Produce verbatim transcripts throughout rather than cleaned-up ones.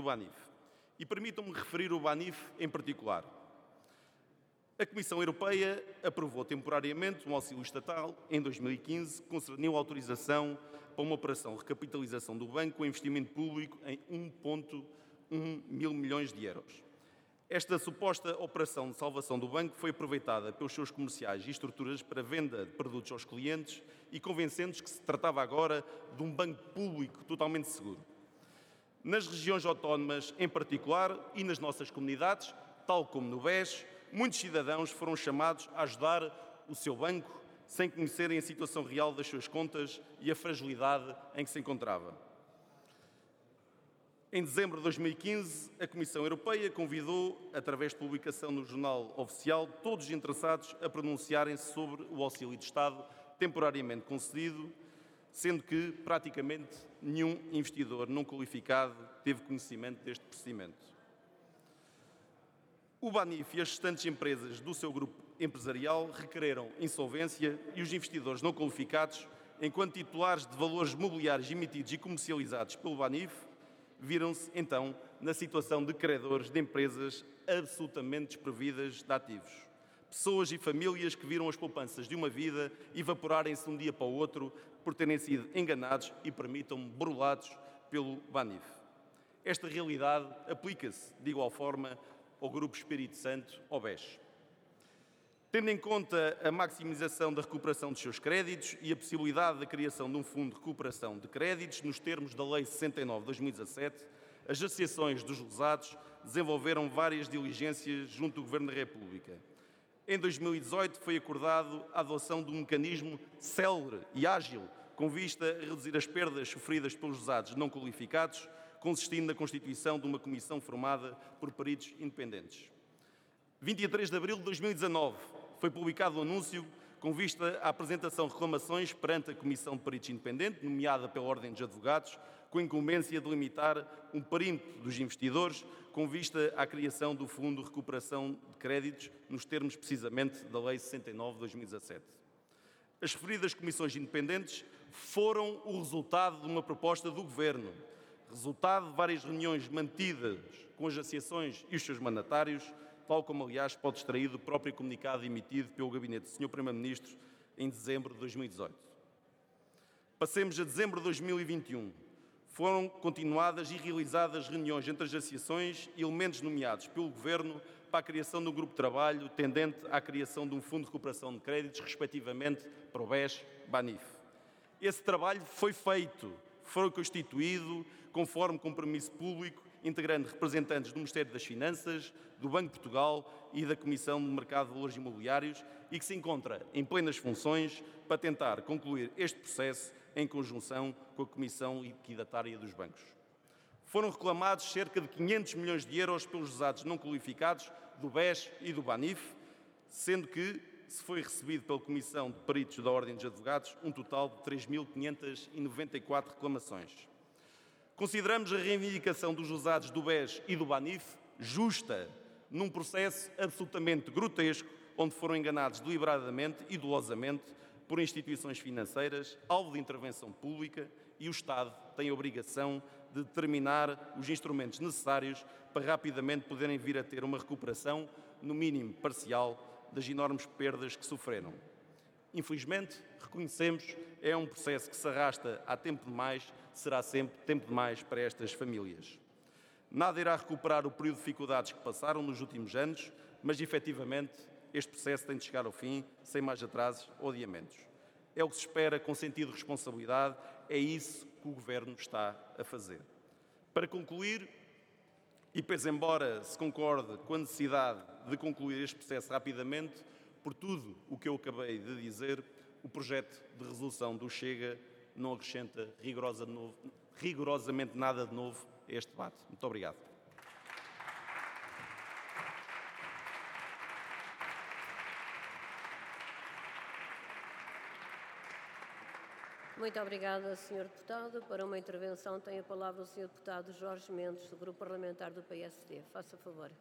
Banif. E permitam-me referir o Banif em particular. A Comissão Europeia aprovou temporariamente um auxílio estatal em dois mil e quinze, que concerniu a autorização para uma operação de recapitalização do banco com investimento público em um vírgula um mil milhões de euros. Esta suposta operação de salvação do banco foi aproveitada pelos seus comerciais e estruturas para venda de produtos aos clientes e convencendo-os que se tratava agora de um banco público totalmente seguro. Nas regiões autónomas em particular e nas nossas comunidades, tal como no B E S, muitos cidadãos foram chamados a ajudar o seu banco sem conhecerem a situação real das suas contas e a fragilidade em que se encontrava. Em dezembro de dois mil e quinze, a Comissão Europeia convidou, através de publicação no Jornal Oficial, todos os interessados a pronunciarem-se sobre o auxílio de Estado temporariamente concedido, sendo que praticamente nenhum investidor não qualificado teve conhecimento deste procedimento. O Banif e as restantes empresas do seu grupo empresarial requereram insolvência e os investidores não qualificados, enquanto titulares de valores mobiliários emitidos e comercializados pelo Banif, viram-se, então, na situação de credores de empresas absolutamente desprovidas de ativos. Pessoas e famílias que viram as poupanças de uma vida evaporarem-se de um dia para o outro por terem sido enganados e, permitam-me, burlados pelo Banif. Esta realidade aplica-se, de igual forma, ao Grupo Espírito Santo, ao B E S. Tendo em conta a maximização da recuperação dos seus créditos e a possibilidade da criação de um fundo de recuperação de créditos, nos termos da Lei sessenta e nove de dois mil e dezassete, as associações dos lesados desenvolveram várias diligências junto do Governo da República. Em dois mil e dezoito foi acordado a adoção de um mecanismo célere e ágil, com vista a reduzir as perdas sofridas pelos lesados não qualificados, consistindo na constituição de uma comissão formada por peritos independentes. vinte e três de abril de dois mil e dezanove foi publicado o anúncio com vista à apresentação de reclamações perante a Comissão de Peritos Independente, nomeada pela Ordem dos Advogados, com a incumbência de limitar um perímetro dos investidores com vista à criação do Fundo de Recuperação de Créditos, nos termos precisamente da Lei sessenta e nove de dois mil e dezassete. As referidas comissões independentes foram o resultado de uma proposta do Governo, resultado de várias reuniões mantidas com as associações e os seus mandatários, tal como, aliás, pode extrair do próprio comunicado emitido pelo Gabinete do senhor Primeiro-Ministro em dezembro de dois mil e dezoito. Passemos a dezembro de dois mil e vinte e um. Foram continuadas e realizadas reuniões entre as associações e elementos nomeados pelo Governo para a criação de um grupo de trabalho tendente à criação de um Fundo de Recuperação de Créditos, respectivamente para o B E S, Banif. Esse trabalho foi feito, foi constituído conforme compromisso público, integrando representantes do Ministério das Finanças, do Banco de Portugal e da Comissão do Mercado de Valores Imobiliários e que se encontra em plenas funções para tentar concluir este processo em conjunção com a Comissão Liquidatária dos Bancos. Foram reclamados cerca de quinhentos milhões de euros pelos lesados não qualificados do B E S e do Banif, sendo que se foi recebido pela Comissão de Peritos da Ordem dos Advogados um total de três mil quinhentas e noventa e quatro reclamações. Consideramos a reivindicação dos lesados do B E S e do Banif justa, num processo absolutamente grotesco, onde foram enganados deliberadamente e dolosamente por instituições financeiras, alvo de intervenção pública, e o Estado tem a obrigação de determinar os instrumentos necessários para rapidamente poderem vir a ter uma recuperação, no mínimo parcial, das enormes perdas que sofreram. Infelizmente, reconhecemos, é um processo que se arrasta há tempo demais, será sempre tempo demais para estas famílias. Nada irá recuperar o período de dificuldades que passaram nos últimos anos, mas efetivamente este processo tem de chegar ao fim, sem mais atrasos ou adiamentos. É o que se espera com sentido de responsabilidade, é isso que o Governo está a fazer. Para concluir, e pese embora se concorde com a necessidade de concluir este processo rapidamente, por tudo o que eu acabei de dizer, o projeto de resolução do Chega não acrescenta rigorosa novo, rigorosamente nada de novo a este debate. Muito obrigado. Muito obrigada, senhor Deputado. Para uma intervenção tem a palavra o senhor Deputado Jorge Mendes, do Grupo Parlamentar do P S D. Faça favor.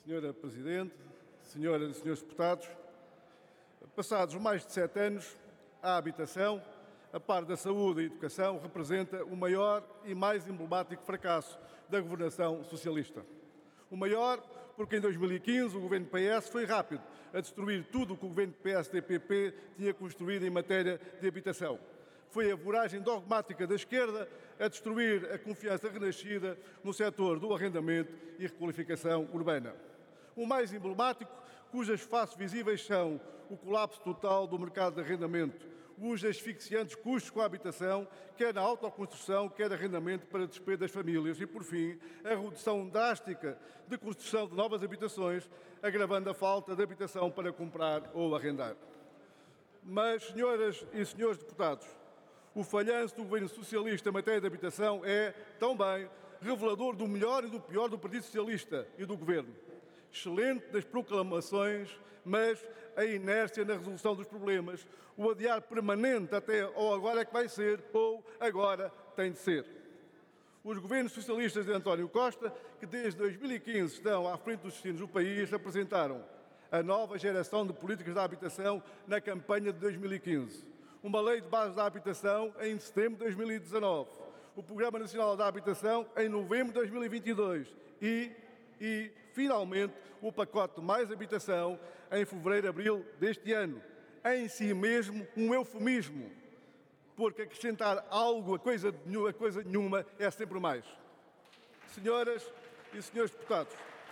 Senhora Presidente, senhoras e senhores deputados, passados mais de sete anos, a habitação, a par da saúde e educação, representa o maior e mais emblemático fracasso da governação socialista. O maior porque em dois mil e quinze o governo P S foi rápido a destruir tudo o que o governo P S D P P tinha construído em matéria de habitação. Foi a voragem dogmática da esquerda a destruir a confiança renascida no setor do arrendamento e requalificação urbana. O mais emblemático, cujas faces visíveis são o colapso total do mercado de arrendamento, os asfixiantes custos com a habitação, quer na autoconstrução, quer arrendamento para despedir das famílias e, por fim, a redução drástica de construção de novas habitações, agravando a falta de habitação para comprar ou arrendar. Mas, senhoras e senhores deputados, o falhanço do governo socialista em matéria de habitação é, também, revelador do melhor e do pior do Partido Socialista e do governo. Excelente das proclamações, mas a inércia na resolução dos problemas, o adiar permanente até ou agora é que vai ser, ou agora tem de ser. Os governos socialistas de António Costa, que desde dois mil e quinze estão à frente dos destinos do país, apresentaram a nova geração de políticas da habitação na campanha de dois mil e quinze. Uma lei de base da habitação em setembro de dois mil e dezanove. O Programa Nacional da Habitação em novembro de dois mil e vinte e dois. E, e finalmente, o pacote Mais Habitação em fevereiro, abril deste ano. Em si mesmo, um eufemismo, porque acrescentar algo a coisa, a coisa nenhuma é sempre mais. Senhoras e senhores deputados,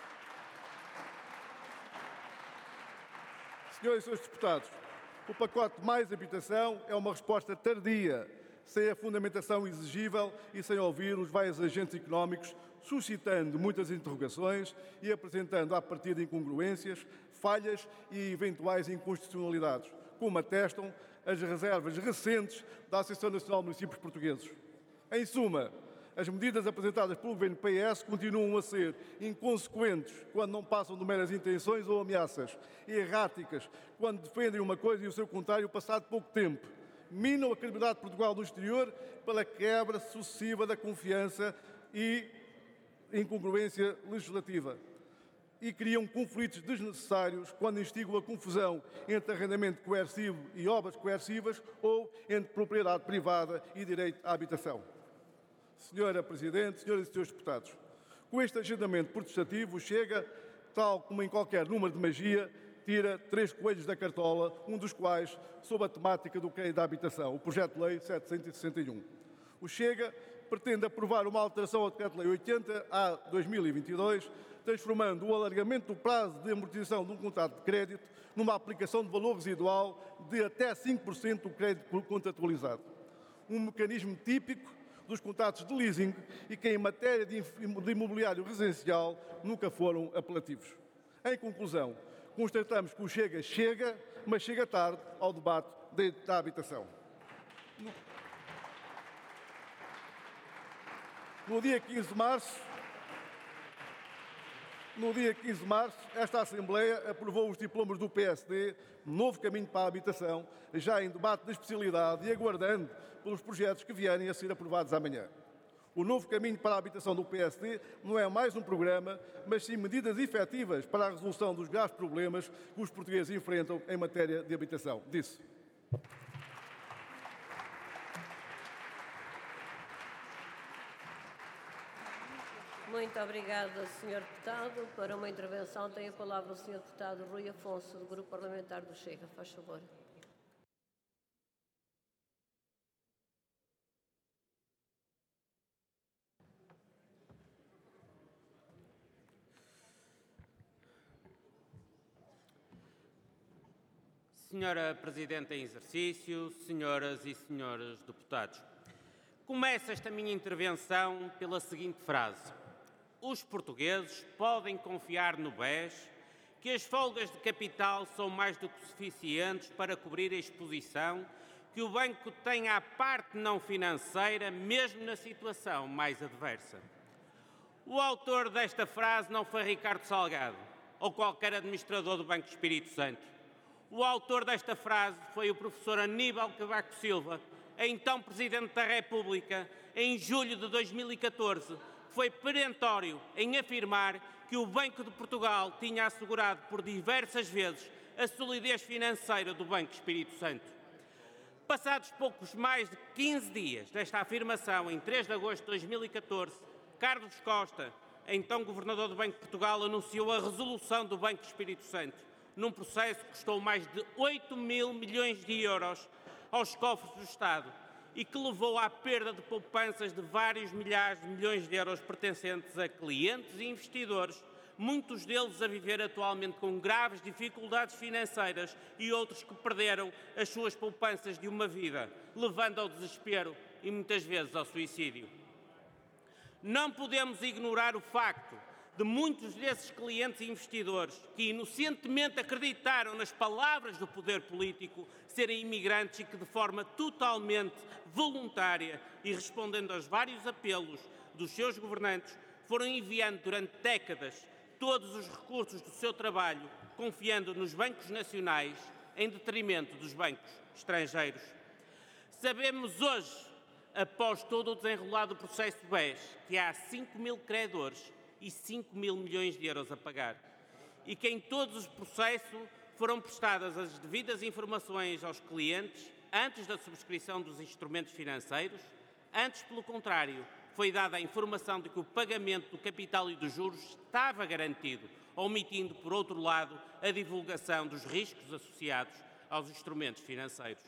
senhoras e senhores deputados, o pacote Mais Habitação é uma resposta tardia, sem a fundamentação exigível e sem ouvir os vários agentes económicos, suscitando muitas interrogações e apresentando, à partida, incongruências, falhas e eventuais inconstitucionalidades, como atestam as reservas recentes da Associação Nacional de Municípios Portugueses. Em suma, as medidas apresentadas pelo governo P S continuam a ser inconsequentes quando não passam de meras intenções ou ameaças, e erráticas quando defendem uma coisa e o seu contrário passado pouco tempo. Minam a credibilidade de Portugal no exterior pela quebra sucessiva da confiança e incongruência legislativa. E criam conflitos desnecessários quando instigam a confusão entre arrendamento coercivo e obras coercivas ou entre propriedade privada e direito à habitação. Senhora Presidente, senhoras e senhores deputados, com este agendamento protestativo, Chega, tal como em qualquer número de magia, tira três coelhos da cartola, um dos quais sob a temática do crédito da habitação, o Projeto de Lei setecentos e sessenta e um. O Chega pretende aprovar uma alteração ao Decreto-Lei oitenta A dois mil e vinte e dois, transformando o alargamento do prazo de amortização de um contrato de crédito numa aplicação de valor residual de até cinco por cento do crédito contratualizado. Um mecanismo típico dos contratos de leasing e que, em matéria de imobiliário residencial, nunca foram apelativos. Em conclusão, constatamos que o Chega chega, mas chega tarde ao debate da habitação. No dia quinze de março, no dia quinze de março, esta Assembleia aprovou os diplomas do P S D, Novo Caminho para a Habitação, já em debate de especialidade e aguardando pelos projetos que vierem a ser aprovados amanhã. O Novo Caminho para a Habitação do P S D não é mais um programa, mas sim medidas efetivas para a resolução dos graves problemas que os portugueses enfrentam em matéria de habitação. Disse. Muito obrigada, senhor Deputado. Para uma intervenção tem a palavra o senhor Deputado Rui Afonso, do Grupo Parlamentar do Chega. Faz favor. Senhora Presidente em exercício, senhoras e senhores deputados, começo esta minha intervenção pela seguinte frase. Os portugueses podem confiar no B E S que as folgas de capital são mais do que suficientes para cobrir a exposição que o banco tem à parte não financeira, mesmo na situação mais adversa. O autor desta frase não foi Ricardo Salgado ou qualquer administrador do Banco Espírito Santo. O autor desta frase foi o professor Aníbal Cavaco Silva, então Presidente da República, em julho de dois mil e catorze, foi perentório em afirmar que o Banco de Portugal tinha assegurado por diversas vezes a solidez financeira do Banco Espírito Santo. Passados poucos mais de quinze dias desta afirmação, em três de agosto de dois mil e catorze, Carlos Costa, então Governador do Banco de Portugal, anunciou a resolução do Banco Espírito Santo, num processo que custou mais de oito mil milhões de euros aos cofres do Estado e que levou à perda de poupanças de vários milhares de milhões de euros pertencentes a clientes e investidores, muitos deles a viver atualmente com graves dificuldades financeiras e outros que perderam as suas poupanças de uma vida, levando ao desespero e muitas vezes ao suicídio. Não podemos ignorar o facto de muitos desses clientes e investidores que inocentemente acreditaram nas palavras do poder político serem imigrantes e que de forma totalmente voluntária e respondendo aos vários apelos dos seus governantes foram enviando durante décadas todos os recursos do seu trabalho, confiando nos bancos nacionais em detrimento dos bancos estrangeiros. Sabemos hoje, após todo o desenrolar do processo B E S, que há cinco mil credores e cinco mil milhões de euros a pagar e que em todos os processos foram prestadas as devidas informações aos clientes antes da subscrição dos instrumentos financeiros, antes, pelo contrário, foi dada a informação de que o pagamento do capital e dos juros estava garantido, omitindo, por outro lado, a divulgação dos riscos associados aos instrumentos financeiros.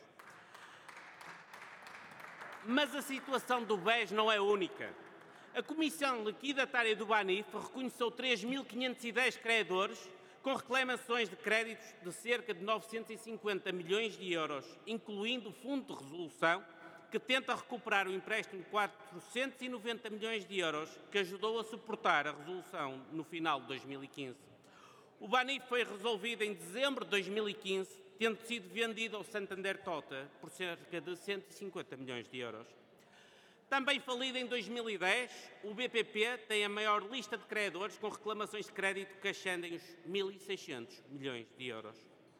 Mas a situação do B E S não é única. A Comissão Liquidatária do Banif reconheceu três mil quinhentos e dez credores com reclamações de créditos de cerca de novecentos e cinquenta milhões de euros, incluindo o Fundo de Resolução, que tenta recuperar o empréstimo de quatrocentos e noventa milhões de euros que ajudou a suportar a resolução no final de dois mil e quinze. O Banif foi resolvido em dezembro de dois mil e quinze, tendo sido vendido ao Santander Tota por cerca de cento e cinquenta milhões de euros. Também falido em dois mil e dez, o B P P tem a maior lista de credores com reclamações de crédito que ascendem os mil e seiscentos milhões de euros.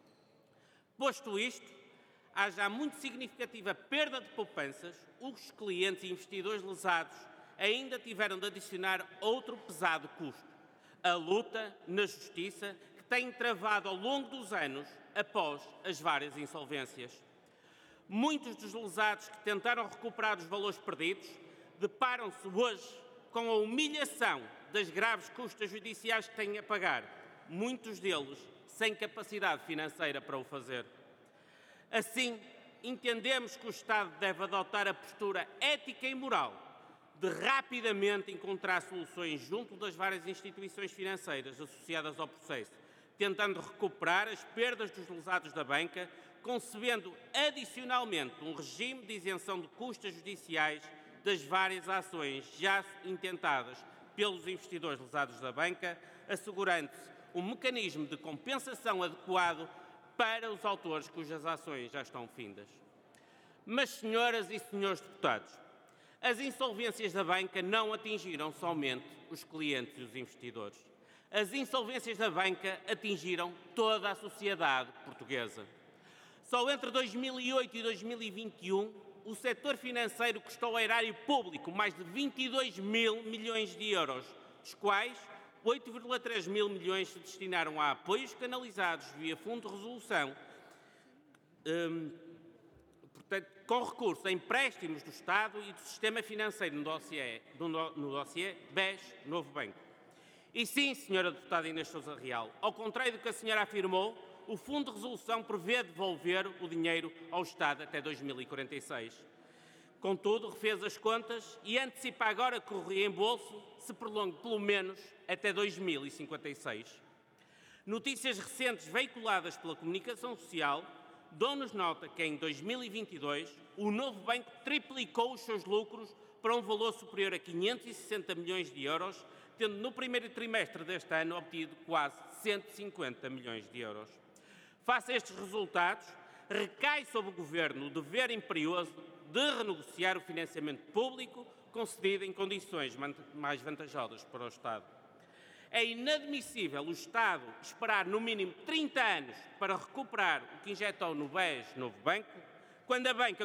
Posto isto, há já muito significativa perda de poupanças, os clientes e investidores lesados ainda tiveram de adicionar outro pesado custo, a luta na Justiça que tem travado ao longo dos anos após as várias insolvências. Muitos dos lesados que tentaram recuperar os valores perdidos deparam-se hoje com a humilhação das graves custas judiciais que têm a pagar, muitos deles sem capacidade financeira para o fazer. Assim, entendemos que o Estado deve adotar a postura ética e moral de rapidamente encontrar soluções junto das várias instituições financeiras associadas ao processo, tentando recuperar as perdas dos lesados da banca, concebendo adicionalmente um regime de isenção de custas judiciais das várias ações já intentadas pelos investidores lesados da banca, assegurando-se um mecanismo de compensação adequado para os autores cujas ações já estão findas. Mas, senhoras e senhores deputados, as insolvências da banca não atingiram somente os clientes e os investidores. As insolvências da banca atingiram toda a sociedade portuguesa. Só entre dois mil e oito e dois mil e vinte e um, o setor financeiro custou ao erário público mais de vinte e dois mil milhões de euros, dos quais oito vírgula três mil milhões se destinaram a apoios canalizados via Fundo de Resolução, hum, portanto, com recurso a empréstimos do Estado e do sistema financeiro no dossiê, no, no dossiê B E S Novo Banco. E sim, senhora deputada Inês Sousa Real, ao contrário do que a senhora afirmou, o Fundo de Resolução prevê devolver o dinheiro ao Estado até dois mil e quarenta e seis. Contudo, refez as contas e antecipa agora que o reembolso se prolongue pelo menos até dois mil e cinquenta e seis. Notícias recentes veiculadas pela comunicação social dão-nos nota que em dois mil e vinte e dois o novo banco triplicou os seus lucros para um valor superior a quinhentos e sessenta milhões de euros, tendo no primeiro trimestre deste ano obtido quase cento e cinquenta milhões de euros. Face a estes resultados, recai sobre o Governo o dever imperioso de renegociar o financiamento público concedido em condições mais vantajosas para o Estado. É inadmissível o Estado esperar no mínimo trinta anos para recuperar o que injetou no B E S Novo Banco, quando a banca